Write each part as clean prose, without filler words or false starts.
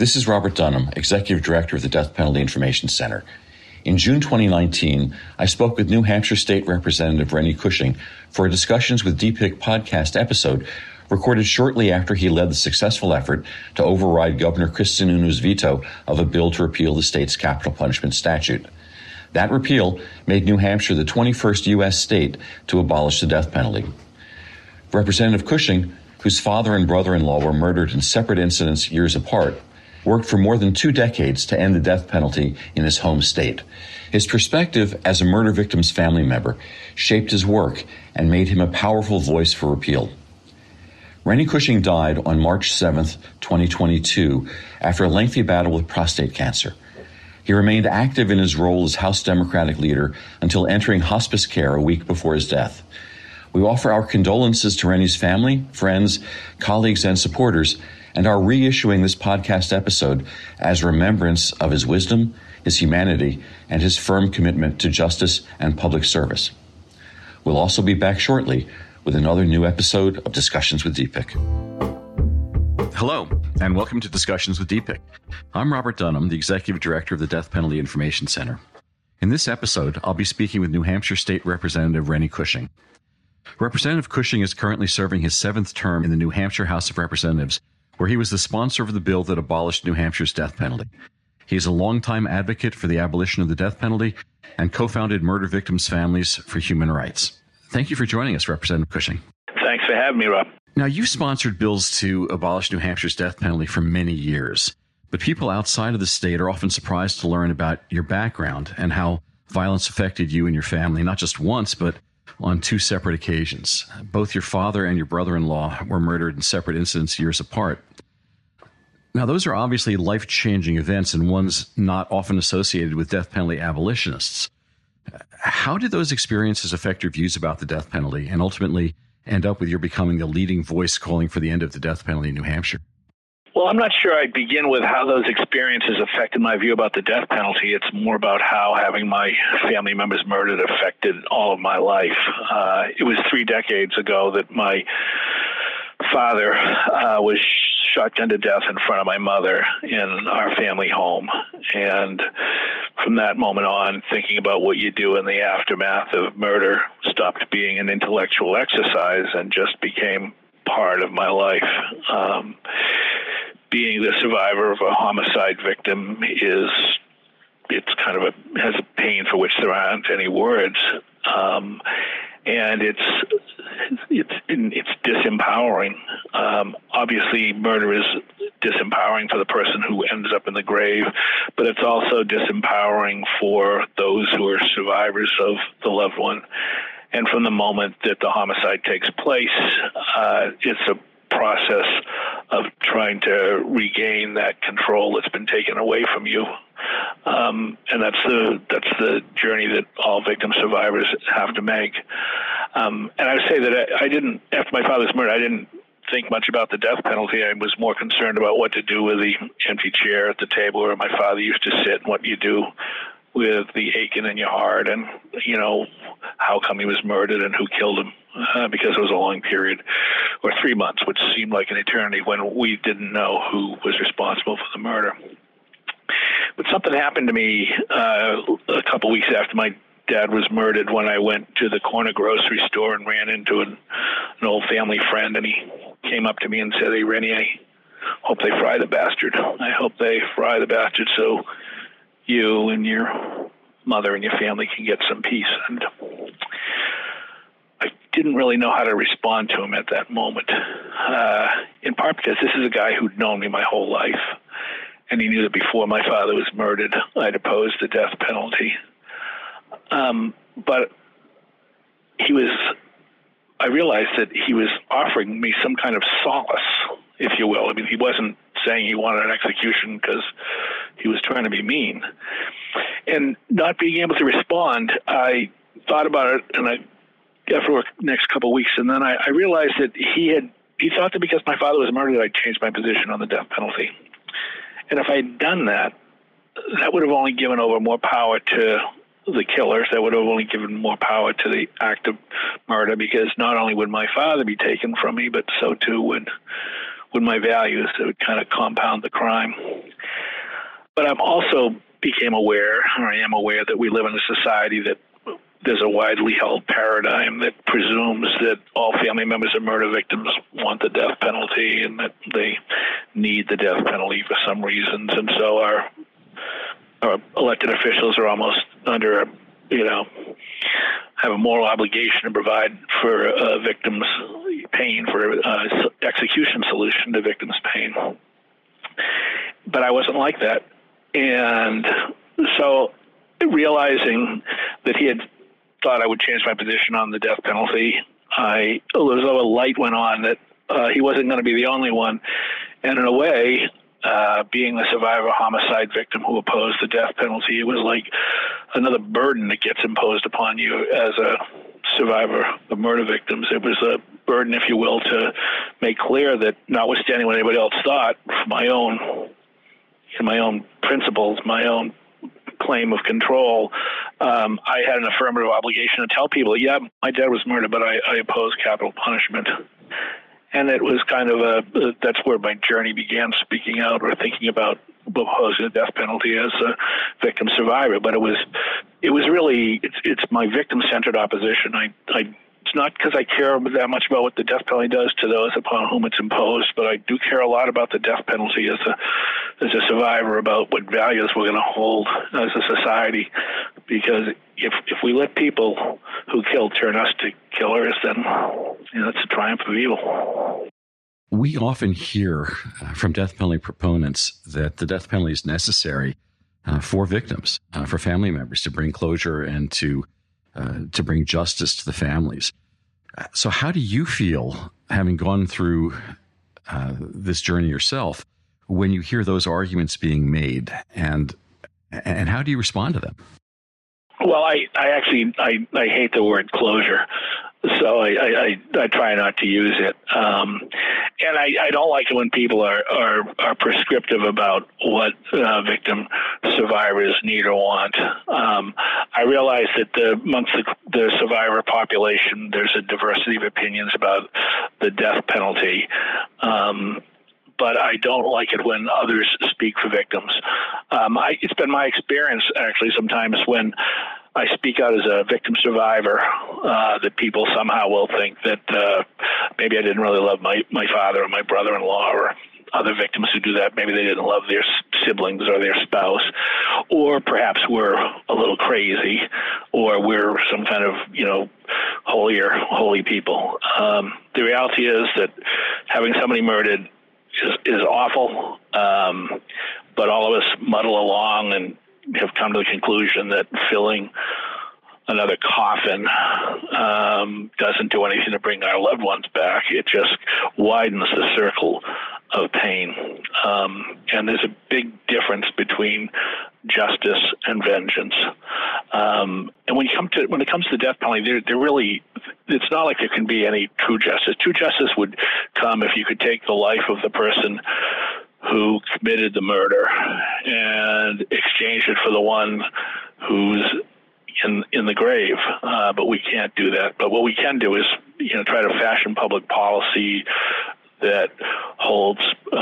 This is Robert Dunham, Executive Director of the Death Penalty Information Center. In June 2019, I spoke with New Hampshire State Representative Rennie Cushing for a Discussions with DPIC podcast episode recorded shortly after he led the successful effort to override Governor Chris Sununu's veto of a bill to repeal the state's capital punishment statute. That repeal made New Hampshire the 21st U.S. state to abolish the death penalty. Representative Cushing, whose father and brother-in-law were murdered in separate incidents years apart, worked for more than 2 decades to end the death penalty in his home state. His perspective as a murder victim's family member shaped his work and made him a powerful voice for repeal. Rennie Cushing died on March 7, 2022, after a lengthy battle with prostate cancer. He remained active in his role as House Democratic leader until entering hospice care a week before his death. We offer our condolences to Rennie's family, friends, colleagues, and supporters, and are reissuing this podcast episode as a remembrance of his wisdom, his humanity, and his firm commitment to justice and public service. We'll also be back shortly with another new episode of Discussions with DPIC. Hello, and welcome to Discussions with DPIC. I'm Robert Dunham, the Executive Director of the Death Penalty Information Center. In this episode, I'll be speaking with New Hampshire State Representative Rennie Cushing. Representative Cushing is currently serving his 7th term in the New Hampshire House of Representatives, where he was the sponsor of the bill that abolished New Hampshire's death penalty. He is a longtime advocate for the abolition of the death penalty and co-founded Murder Victims' Families for Human Rights. Thank you for joining us, Representative Cushing. Thanks for having me, Rob. Now, you've sponsored bills to abolish New Hampshire's death penalty for many years, but people outside of the state are often surprised to learn about your background and how violence affected you and your family, not just once, but on 2 separate occasions. Both your father and your brother-in-law were murdered in separate incidents years apart. Now, those are obviously life-changing events and ones not often associated with death penalty abolitionists. How did those experiences affect your views about the death penalty and ultimately end up with your becoming the leading voice calling for the end of the death penalty in New Hampshire? Well, I'm not sure I'd begin with how those experiences affected my view about the death penalty. It's more about how having my family members murdered affected all of my life. It was 3 decades ago that my father was shotgunned to death in front of my mother in our family home. And from that moment on, thinking about what you do in the aftermath of murder stopped being an intellectual exercise and just became part of my life. Being the survivor of a homicide victim it's kind of has a pain for which there aren't any words. And it's disempowering. Obviously, murder is disempowering for the person who ends up in the grave, but it's also disempowering for those who are survivors of the loved one. And from the moment that the homicide takes place, it's a process of trying to regain that control that's been taken away from you. And that's the journey that all victim survivors have to make. And I would say that I didn't, after my father's murder, I didn't think much about the death penalty. I was more concerned about what to do with the empty chair at the table where my father used to sit and what you do with the aching in your heart and, how come he was murdered and who killed him, because it was a long period, or 3 months, which seemed like an eternity when we didn't know who was responsible for the murder. But something happened to me a couple weeks after my dad was murdered when I went to the corner grocery store and ran into an old family friend, and he came up to me and said, "Hey, Rennie, I hope they fry the bastard. I hope they fry the bastard so you and your mother and your family can get some peace." And I didn't really know how to respond to him at that moment, in part because this is a guy who'd known me my whole life, and he knew that before my father was murdered, I'd opposed the death penalty. But I realized that he was offering me some kind of solace, if you will. I mean, he wasn't saying he wanted an execution because he was trying to be mean. And not being able to respond, I thought about it, and after the next couple of weeks, and then I realized that he thought that because my father was murdered, I'd changed my position on the death penalty. And if I'd done that, that would have only given over more power to the killers. That would have only given more power to the act of murder, because not only would my father be taken from me, but so too would my values. It would kind of compound the crime. But I'm also became aware, or I am aware, that we live in a society that there's a widely held paradigm that presumes that all family members of murder victims want the death penalty and that they need the death penalty for some reasons. And so our elected officials are almost under, have a moral obligation to provide for victims' pain, for execution solution to victims' pain. But I wasn't like that. And so realizing that he had thought I would change my position on the death penalty, it was as though a light went on that he wasn't going to be the only one. And in a way, being the survivor homicide victim who opposed the death penalty, it was like another burden that gets imposed upon you as a survivor of murder victims. It was a burden, if you will, to make clear that notwithstanding what anybody else thought, my own principles, my own claim of control, I had an affirmative obligation to tell people, yeah, my dad was murdered, but I oppose capital punishment. And it was kind of that's where my journey began, speaking out or thinking about opposing the death penalty as a victim survivor. But it was really, it's my victim-centered opposition. It's not because I care that much about what the death penalty does to those upon whom it's imposed, but I do care a lot about the death penalty as a survivor, about what values we're going to hold as a society. Because if we let people who kill turn us to killers, then that's a triumph of evil. We often hear from death penalty proponents that the death penalty is necessary for victims, for family members, to bring closure and to bring justice to the families. So how do you feel, having gone through this journey yourself, when you hear those arguments being made, and how do you respond to them? Well, I actually hate the word closure, so I try not to use it. And I don't like it when people are prescriptive about what victim survivors need or want. I realize that amongst the survivor population, there's a diversity of opinions about the death penalty. But I don't like it when others speak for victims. It's been my experience, actually, sometimes when I speak out as a victim survivor, that people somehow will think that maybe I didn't really love my father or my brother-in-law or other victims who do that. Maybe they didn't love their siblings or their spouse, or perhaps we're a little crazy, or we're some kind of, holy people. The reality is that having somebody murdered is awful, but all of us muddle along and have come to the conclusion that filling another coffin doesn't do anything to bring our loved ones back. It just widens the circle of pain. And there's a big difference between justice and vengeance. And when it comes to the death penalty, there really, it's not like there can be any true justice. True justice would come if you could take the life of the person who committed the murder and exchange it for the one who's in the grave. But we can't do that. But what we can do is, try to fashion public policy that holds,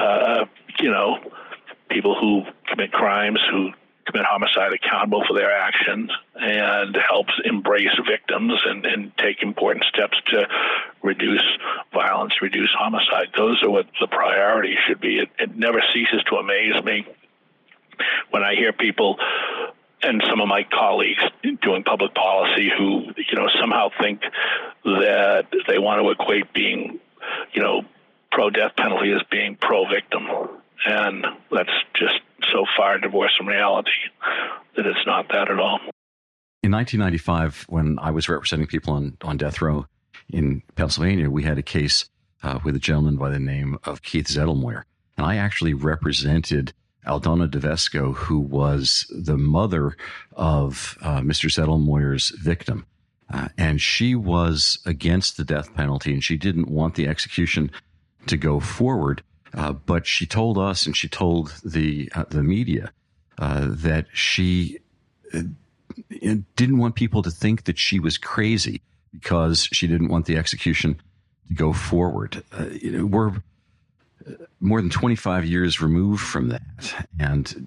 people who commit crimes, who commit homicide accountable for their actions, and helps embrace victims and take important steps to reduce violence, reduce homicide. Those are what the priority should be. It never ceases to amaze me when I hear people and some of my colleagues doing public policy who, somehow think that they want to equate being, pro-death penalty as being pro-victim. And that's just so far divorced from reality that it's not that at all. In 1995, when I was representing people on death row in Pennsylvania, we had a case with a gentleman by the name of Keith Zettelmoyer. And I actually represented Aldona DeVesco, who was the mother of Mr. Zettelmoyer's victim. And she was against the death penalty, and she didn't want the execution to go forward. But she told us, and she told the media, that she didn't want people to think that she was crazy because she didn't want the execution to go forward. We're more than 25 years removed from that, and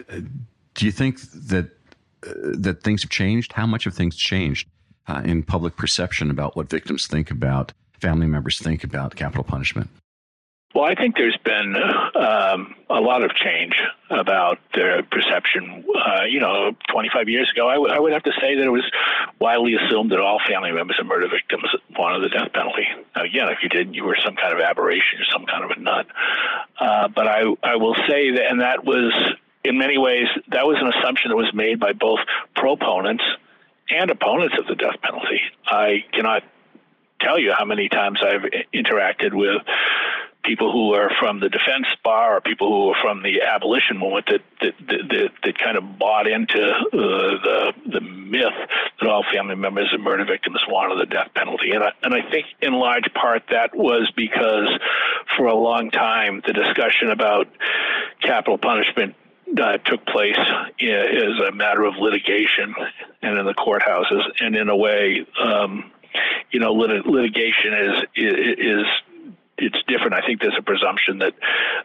Do you think that that things have changed? How much have things changed in public perception about what victims think about, family members think about capital punishment? Well, I think there's been a lot of change about their perception. 25 years ago, I would have to say that it was widely assumed that all family members of murder victims wanted the death penalty. Now, again, if you didn't, you were some kind of aberration, some kind of a nut. But I will say that, and that was, in many ways, that was an assumption that was made by both proponents and opponents of the death penalty. I cannot tell you how many times I've interacted with people who are from the defense bar or people who are from the abolition movement that kind of bought into the myth that all family members of murder victims wanted the death penalty. And I think in large part that was because for a long time the discussion about capital punishment took place as a matter of litigation and in the courthouses. And in a way, litigation is it's different. I think there's a presumption that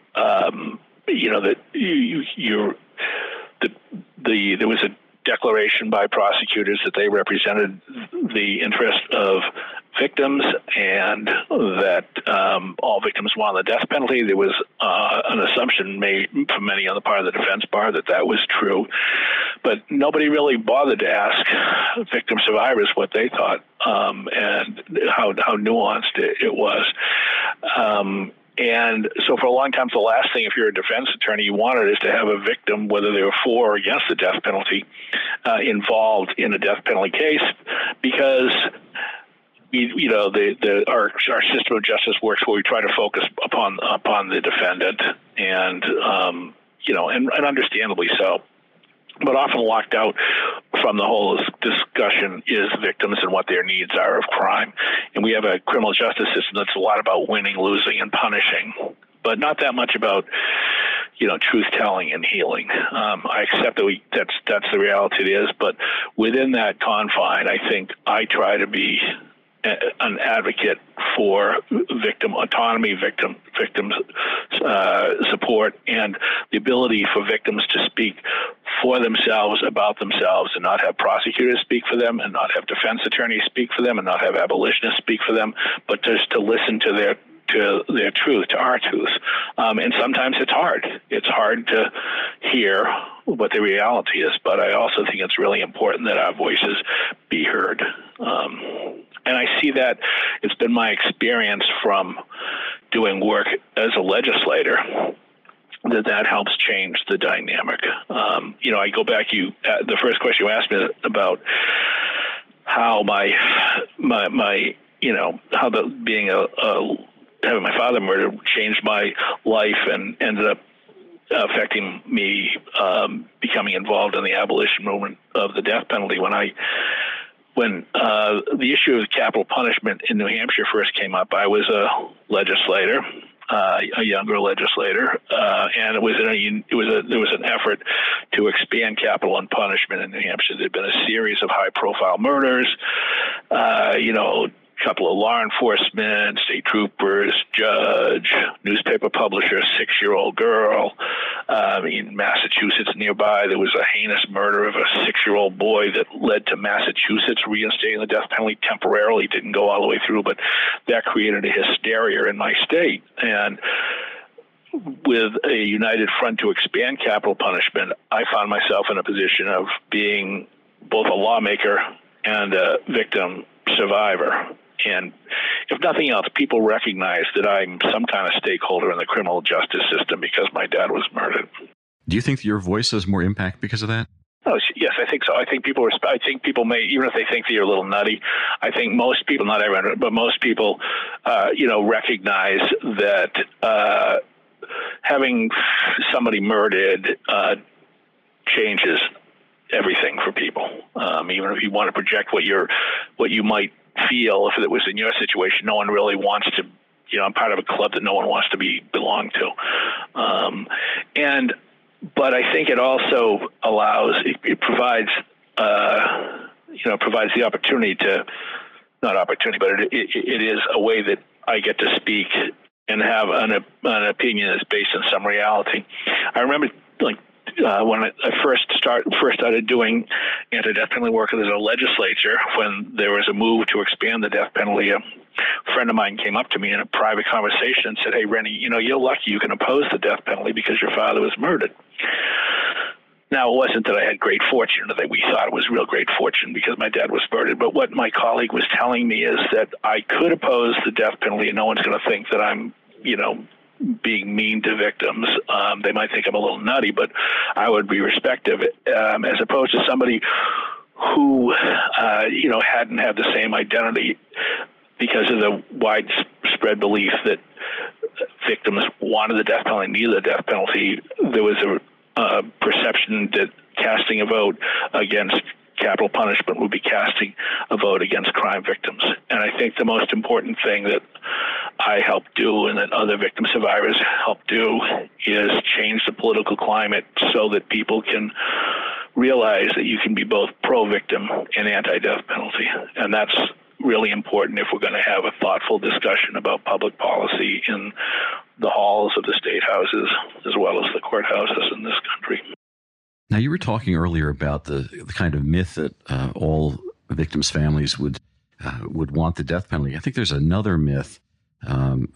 there was a declaration by prosecutors that they represented the interest of victims and that all victims wanted the death penalty. There was an assumption made from many on the part of the defense bar that was true, but nobody really bothered to ask victim survivors what they thought and how nuanced it was. And so for a long time, the last thing, if you're a defense attorney, you wanted is to have a victim, whether they were for or against the death penalty, involved in a death penalty case, because our system of justice works where we try to focus upon the defendant, and understandably so. But often locked out from the whole discussion is victims and what their needs are of crime. And we have a criminal justice system that's a lot about winning, losing, and punishing, but not that much about, truth-telling and healing. I accept that that's the reality it is, but within that confine, I think I try to be an advocate for victim autonomy, victim support, and the ability for victims to speak for themselves, about themselves, and not have prosecutors speak for them, and not have defense attorneys speak for them, and not have abolitionists speak for them, but just to listen to their truth, to our truth. And sometimes it's hard. It's hard to hear what the reality is, but I also think it's really important that our voices be heard. And I see that it's been my experience from doing work as a legislator that helps change the dynamic. I go back, the first question you asked me about how having my father murdered changed my life and ended up affecting me becoming involved in the abolition movement of the death penalty. When the issue of capital punishment in New Hampshire first came up, I was a legislator, a younger legislator, and there was an effort to expand capital and punishment in New Hampshire. There'd been a series of high-profile murders, a couple of law enforcement, state troopers, judge, newspaper publisher, 6-year-old girl. In Massachusetts nearby, there was a heinous murder of a 6-year-old boy that led to Massachusetts reinstating the death penalty temporarily. Didn't go all the way through, but that created a hysteria in my state. And with a united front to expand capital punishment, I found myself in a position of being both a lawmaker and a victim survivor. And if nothing else, people recognize that I'm some kind of stakeholder in the criminal justice system because my dad was murdered. Do you think your voice has more impact because of that? Oh, yes, I think so. I think people may, even if they think that you're a little nutty, I think most people, not everyone, but most people, recognize that having somebody murdered changes everything for people. Even if you want to project what you might feel if it was in your situation, no one really wants to. I'm part of a club that no one wants to belong to, but I think it also it provides the opportunity to, not opportunity, but it is a way that I get to speak and have an opinion that's based on some reality. I remember when I first started doing anti-death penalty work as a legislature, when there was a move to expand the death penalty, a friend of mine came up to me in a private conversation and said, "Hey, Rennie, you're lucky you can oppose the death penalty because your father was murdered." Now, it wasn't that I had great fortune, or that we thought it was real great fortune because my dad was murdered. But what my colleague was telling me is that I could oppose the death penalty, and no one's going to think that I'm, being mean to victims. They might think I'm a little nutty, but I would be respectful, as opposed to somebody who, hadn't had the same identity because of the widespread belief that victims wanted the death penalty, needed the death penalty. There was a perception that casting a vote against capital punishment would be casting a vote against crime victims. And I think the most important thing that I help do and that other victim survivors help do is change the political climate so that people can realize that you can be both pro-victim and anti-death penalty. And that's really important if we're going to have a thoughtful discussion about public policy in the halls of the state houses as well as the courthouses in this country. Now, you were talking earlier about the kind of myth that all victims' families would want the death penalty. I think there's another myth, and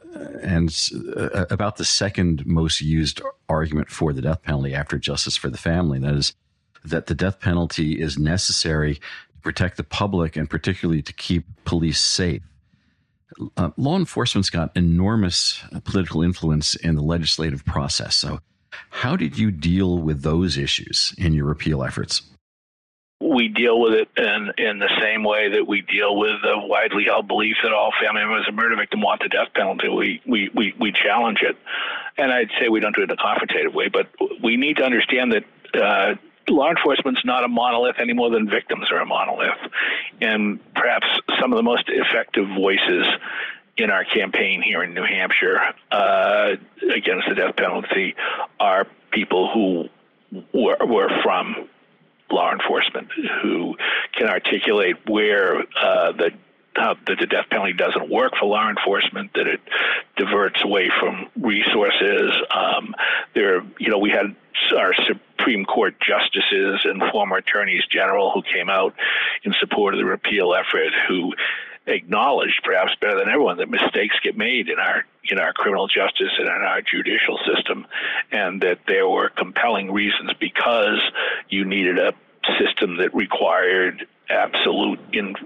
about the second most used argument for the death penalty after justice for the family. That is that the death penalty is necessary to protect the public and particularly to keep police safe. Law enforcement's got enormous political influence in the legislative process. So how did you deal with those issues in your appeal efforts? We deal with it in the same way that we deal with the widely held belief that all family members of a murder victim want the death penalty. We challenge it. And I'd say we don't do it in a confrontative way, but we need to understand that law enforcement's not a monolith any more than victims are a monolith. And perhaps some of the most effective voices in our campaign here in New Hampshire against the death penalty are people who were from law enforcement, who can articulate where the death penalty doesn't work for law enforcement, that it diverts away from resources. We had our Supreme Court justices and former attorneys general who came out in support of the repeal effort, who acknowledged, perhaps better than everyone, that mistakes get made in our criminal justice and in our judicial system, and that there were compelling reasons because you needed a system that required absolute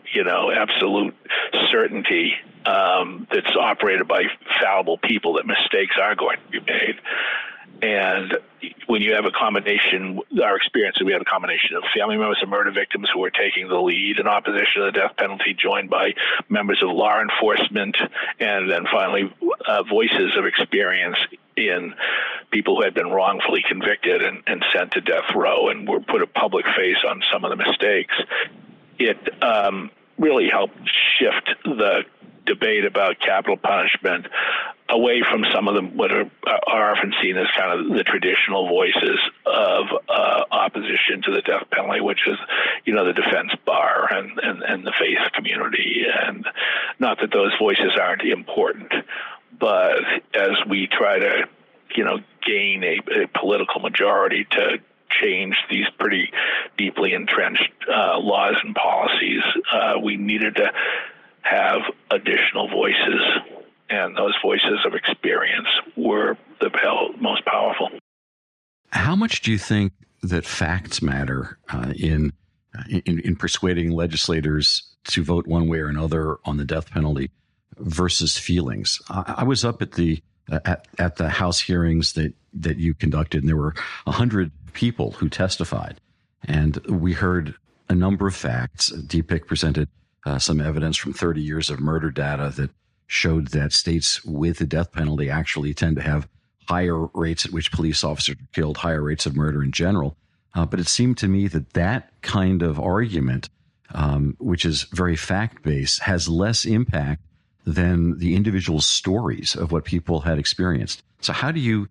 certainty that's operated by fallible people, that mistakes are going to be made. And when you have a combination, our experience is we had a combination of family members of murder victims who were taking the lead in opposition to the death penalty, joined by members of law enforcement, and then finally voices of experience in people who had been wrongfully convicted and sent to death row and were put a public face on some of the mistakes. It really helped shift the debate about capital punishment away from some of them what are often seen as kind of the traditional voices of opposition to the death penalty, which is, the defense bar and the faith community. And not that those voices aren't important, but as we try to, gain a political majority to change these pretty deeply entrenched laws and policies, we needed to have additional voices, and those voices of experience were the most powerful. How much do you think that facts matter in persuading legislators to vote one way or another on the death penalty versus feelings? I was up at the House hearings that you conducted, and there were 100 people who testified, and we heard a number of facts. DPIC presented some evidence from 30 years of murder data that showed that states with the death penalty actually tend to have higher rates at which police officers are killed, higher rates of murder in general. But it seemed to me that kind of argument, which is very fact-based, has less impact than the individual stories of what people had experienced. So how do you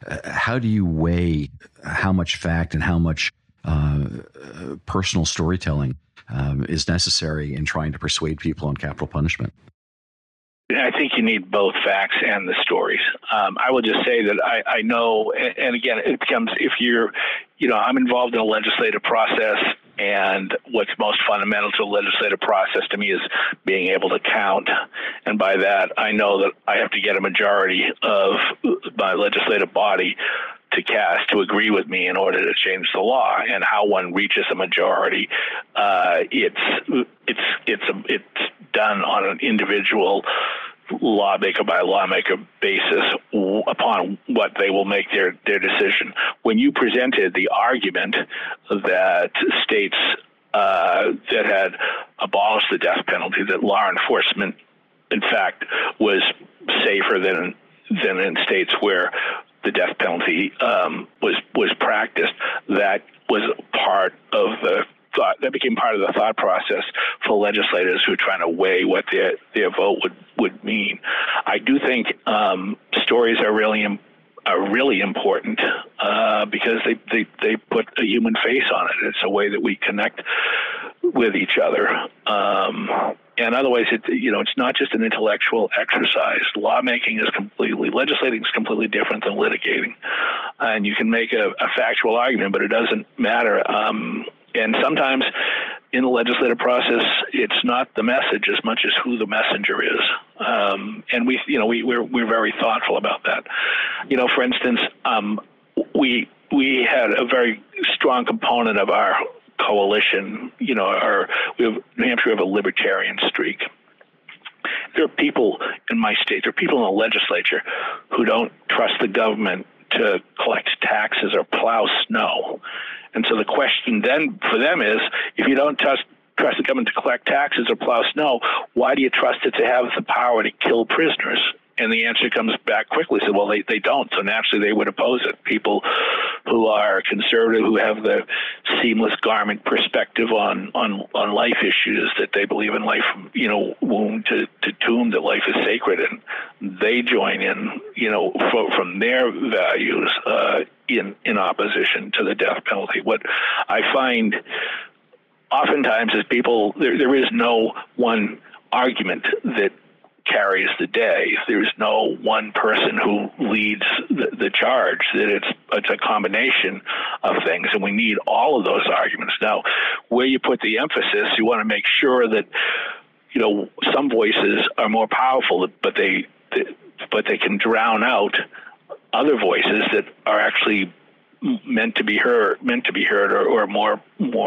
weigh how much fact and how much personal storytelling is necessary in trying to persuade people on capital punishment? I think you need both facts and the stories. I will just say that I know, and again, it becomes, if you're, I'm involved in a legislative process, and what's most fundamental to the legislative process to me is being able to count. And by that, I know that I have to get a majority of my legislative body to agree with me in order to change the law. And how one reaches a majority, it's done on an individual lawmaker by lawmaker basis upon what they will make their decision. When you presented the argument that states that had abolished the death penalty, that law enforcement, in fact, was safer than in states where the death penalty was practiced, that was part of the thought. That became part of the thought process for legislators who are trying to weigh what their vote would mean. I do think stories are really important because they put a human face on it. It's a way that we connect with each other. And otherwise, it's not just an intellectual exercise. Legislating is completely different than litigating. And you can make a factual argument, but it doesn't matter. And sometimes in the legislative process, it's not the message as much as who the messenger is. And we're very thoughtful about that. For instance, we had a very strong component of our coalition. New Hampshire have a libertarian streak. There are people in my state, there are people in the legislature who don't trust the government to collect taxes or plow snow. And so the question then for them is, if you don't trust the government to collect taxes or plow snow, why do you trust it to have the power to kill prisoners? And the answer comes back quickly. So, well, they don't. So naturally, they would oppose it. People who are conservative, who have the seamless garment perspective on life issues, that they believe in life, womb to tomb, that life is sacred, and they join in, from their values in opposition to the death penalty. What I find oftentimes is there is no one argument that carries the day. There's no one person who leads the charge, that it's a combination of things, and we need all of those arguments. Now, where you put the emphasis, you want to make sure that, some voices are more powerful, but they can drown out other voices that are actually meant to be heard or more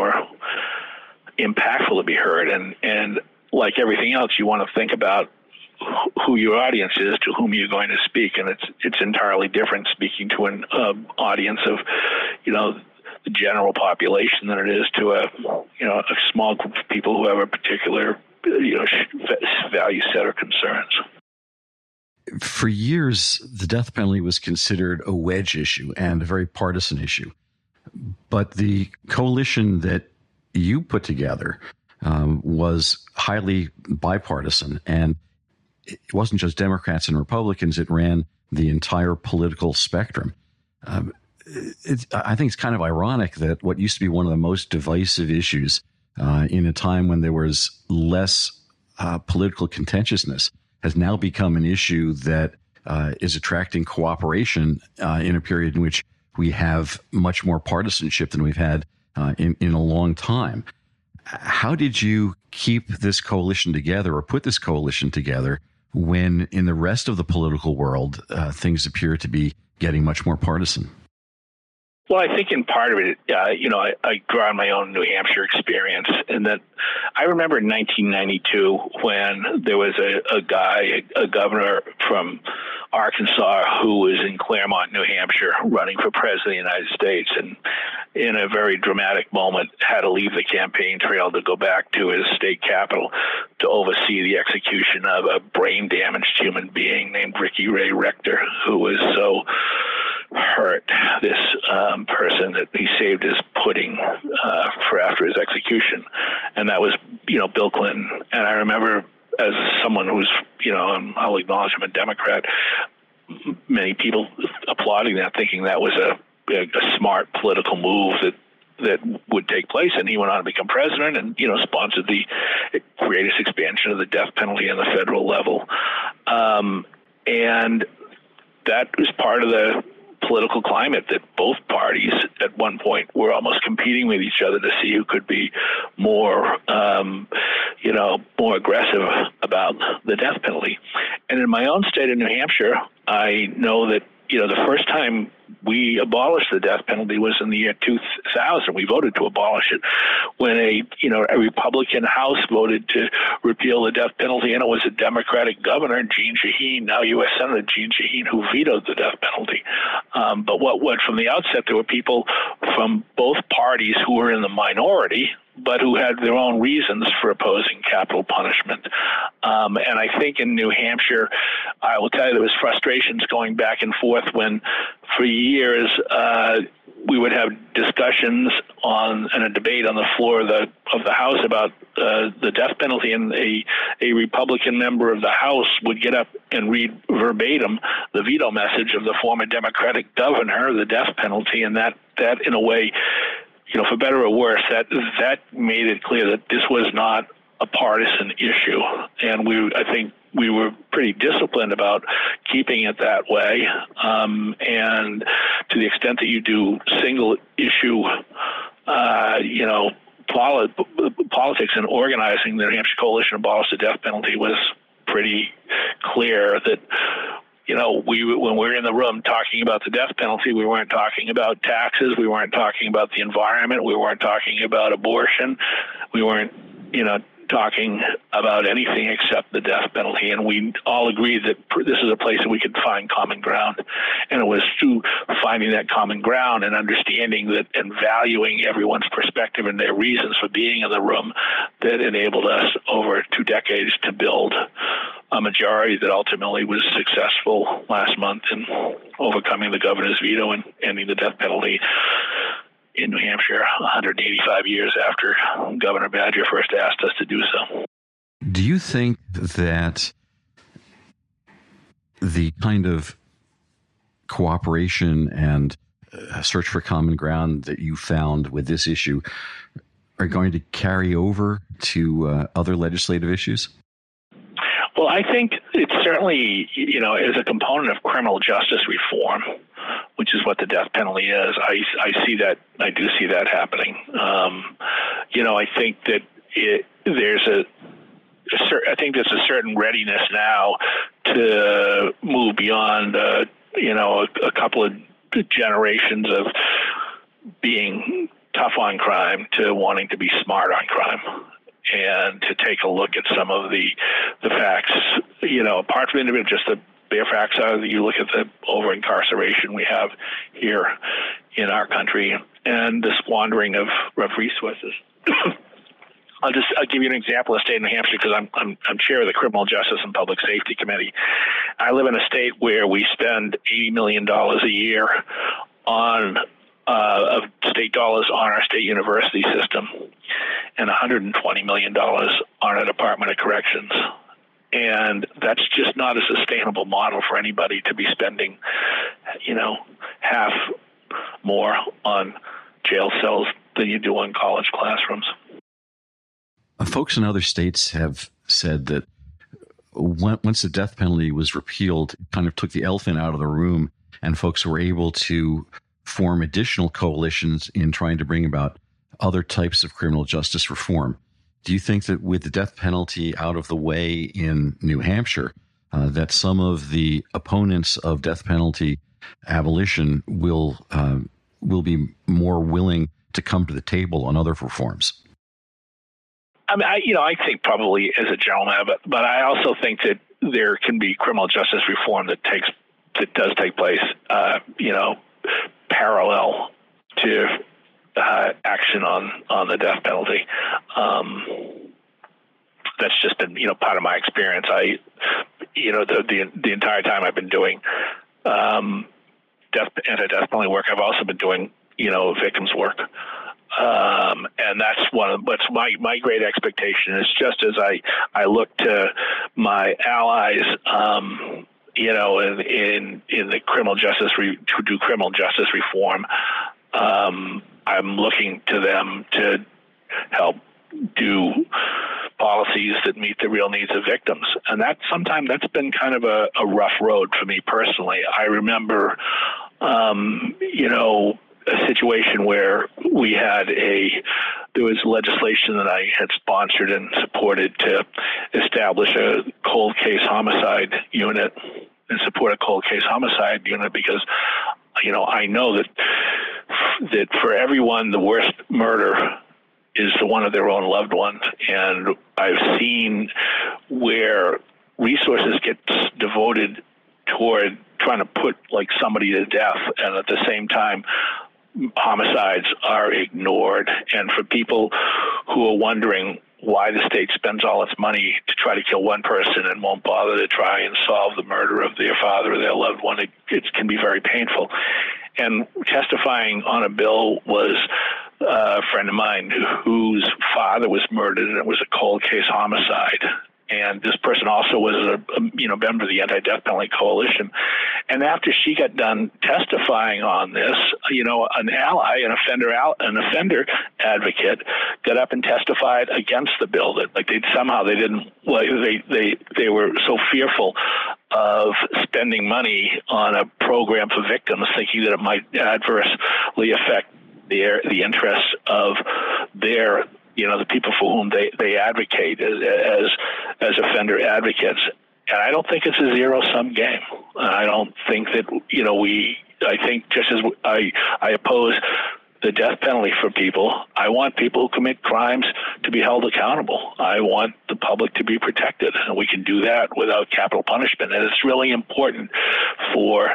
impactful to be heard. And like everything else, you want to think about who your audience is, to whom you're going to speak, and it's entirely different speaking to an audience of, the general population than it is to a small group of people who have a particular value set or concerns. For years, the death penalty was considered a wedge issue and a very partisan issue, but the coalition that you put together was highly bipartisan, and it wasn't just Democrats and Republicans. It ran the entire political spectrum. I think it's kind of ironic that what used to be one of the most divisive issues in a time when there was less political contentiousness has now become an issue that is attracting cooperation in a period in which we have much more partisanship than we've had in a long time. How did you keep this coalition together, or put this coalition together, when in the rest of the political world, things appear to be getting much more partisan? Well, I think in part of it, I draw on my own New Hampshire experience, and that I remember in 1992 when there was a governor from Arkansas who was in Claremont, New Hampshire, running for president of the United States, and in a very dramatic moment had to leave the campaign trail to go back to his state capital to oversee the execution of a brain-damaged human being named Ricky Ray Rector, who was so hurt, this person, that he saved his pudding for after his execution. And that was, Bill Clinton. And I remember, as someone who's, I'll acknowledge I'm a Democrat, many people applauding that, thinking that was a smart political move, that that would take place, and he went on to become president and, sponsored the greatest expansion of the death penalty on the federal level. And that was part of the political climate that both parties at one point were almost competing with each other to see who could be more, more aggressive about the death penalty. And in my own state of New Hampshire, I know that, the first time we abolished the death penalty was in the year 2000. We voted to abolish it when a Republican House voted to repeal the death penalty, and it was a Democratic governor, Jeanne Shaheen, now U.S. Senator Jeanne Shaheen, who vetoed the death penalty. But from the outset, there were people from both parties who were in the minority, but who had their own reasons for opposing capital punishment. And I think in New Hampshire, I will tell you, there was frustrations going back and forth when, for years, we would have discussions and a debate on the floor of the House about the death penalty, and a Republican member of the House would get up and read verbatim the veto message of the former Democratic governor, the death penalty, and that in a way, for better or worse, that made it clear that this was not a partisan issue, and I think we were pretty disciplined about keeping it that way. And to the extent that you do single issue, politics and organizing, the New Hampshire Coalition Abolish the Death Penalty was pretty clear that, when we were in the room talking about the death penalty, we weren't talking about taxes, we weren't talking about the environment, we weren't talking about abortion, we weren't, talking about anything except the death penalty. And we all agreed that this is a place that we could find common ground. And it was through finding that common ground and understanding that and valuing everyone's perspective and their reasons for being in the room that enabled us over 2 decades to build a majority that ultimately was successful last month in overcoming the governor's veto and ending the death penalty in New Hampshire 185 years after Governor Badger first asked us to do so. Do you think that the kind of cooperation and search for common ground that you found with this issue are going to carry over to other legislative issues? Well, I think it's certainly, is a component of criminal justice reform, which is what the death penalty is. I do see that happening. I think that there's a certain readiness now to move beyond, a couple of generations of being tough on crime to wanting to be smart on crime, and to take a look at some of the facts, apart from just the bare facts are that you look at the over-incarceration we have here in our country and the squandering of resources. I'll give you an example of the state of New Hampshire because I'm chair of the Criminal Justice and Public Safety Committee. I live in a state where we spend $80 million a year of state dollars on our state university system and $120 million on our Department of Corrections. And that's just not a sustainable model for anybody to be spending, half more on jail cells than you do on college classrooms. Folks in other states have said that once the death penalty was repealed, it kind of took the elephant out of the room, and folks were able to form additional coalitions in trying to bring about other types of criminal justice reform. Do you think that with the death penalty out of the way in New Hampshire, that some of the opponents of death penalty abolition will be more willing to come to the table on other reforms? I mean, I think probably as a general matter, but I also think that there can be criminal justice reform that does take place, parallel to action on the death penalty. That's just been, part of my experience. The entire time I've been doing anti-death penalty work, I've also been doing, victims work. And that's what's my great expectation is just as I look to my allies, in the criminal justice to do criminal justice reform. I'm looking to them to help do policies that meet the real needs of victims. And sometimes that's been kind of a rough road for me personally. I remember, a situation where there was legislation that I had sponsored and supported to establish a cold case homicide unit and support a cold case homicide unit because, I know that for everyone, the worst murder is the one of their own loved ones. And I've seen where resources get devoted toward trying to put somebody to death, and at the same time, homicides are ignored. And for people who are wondering why the state spends all its money to try to kill one person and won't bother to try and solve the murder of their father or their loved one, it can be very painful. And testifying on a bill was a friend of mine whose father was murdered, and it was a cold case homicide. And this person also was a member of the Anti-Death Penalty Coalition. And after she got done testifying on this, an ally, an offender advocate, got up and testified against the bill. That they were so fearful of spending money on a program for victims, thinking that it might adversely affect the interests of their, the people for whom they advocate as offender advocates. And I don't think it's a zero-sum game. I don't think that, I think just as I oppose the death penalty for people, I want people who commit crimes to be held accountable. I want the public to be protected, and we can do that without capital punishment. And it's really important for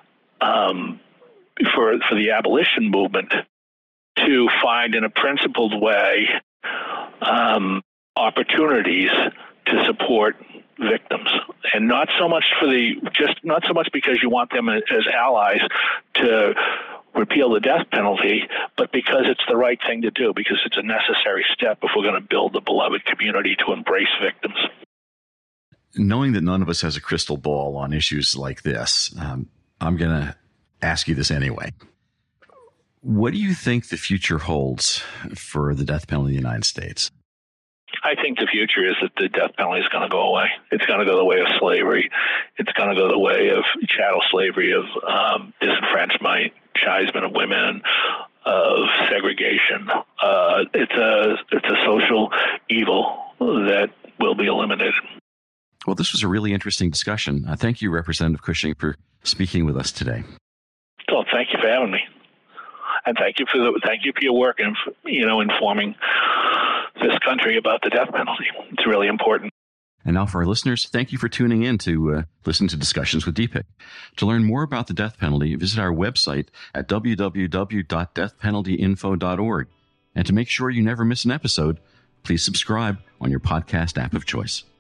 the abolition movement to find in a principled way opportunities to support victims, and not so much because you want them as allies to repeal the death penalty, but because it's the right thing to do, because it's a necessary step if we're going to build a beloved community to embrace victims. Knowing that none of us has a crystal ball on issues like this, I'm going to ask you this anyway. What do you think the future holds for the death penalty in the United States? I think the future is that the death penalty is going to go away. It's going to go the way of slavery. It's going to go the way of chattel slavery, of disenfranchisement of women, of segregation. It's a social evil that will be eliminated. Well, this was a really interesting discussion. Thank you, Representative Cushing, for speaking with us today. Well, thank you for having me, and thank you for your work in informing this country about the death penalty. It's really important. And now for our listeners, thank you for tuning in to listen to Discussions with Deepak. To learn more about the death penalty, visit our website at www.deathpenaltyinfo.org. And to make sure you never miss an episode, please subscribe on your podcast app of choice.